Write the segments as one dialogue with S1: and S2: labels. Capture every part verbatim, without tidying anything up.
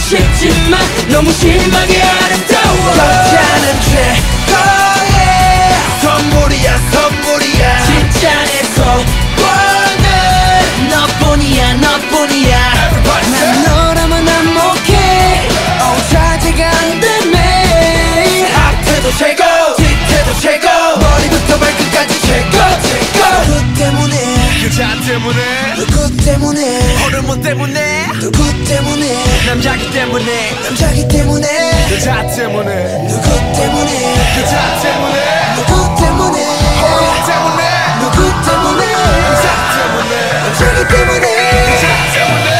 S1: 쉽지만 너무 심하게 아름다워.
S2: 여자는 최고의 선물이야 선물이야.
S1: 진짜 내 소원은 너뿐이야 너뿐이야.
S2: 난 너라면 난목해. 어 자제가 안 되네. 앞에도 최고 뒤태도 최고 머리부터 발끝까지 최고 최고. 누구 때문에
S3: 여자 때문에
S2: 누구 때문에
S3: 호르몬 때문에
S2: 누구 때문에
S3: 남자기 때문에
S2: 남자기 때문에
S3: 여자 때문에
S2: 누구 때문에
S3: 여자 때문에
S2: 누구 때문에
S3: 호르몬 때문에
S2: 누구 때문에
S3: 남자 때문에
S2: 남자기 때문에
S3: 여자 때문에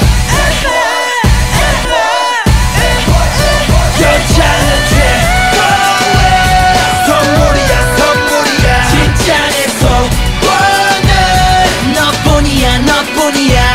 S2: 여자는 최고의 선물이야 선물이야.
S1: 진짜 내 소원은 너뿐이야 너뿐이야.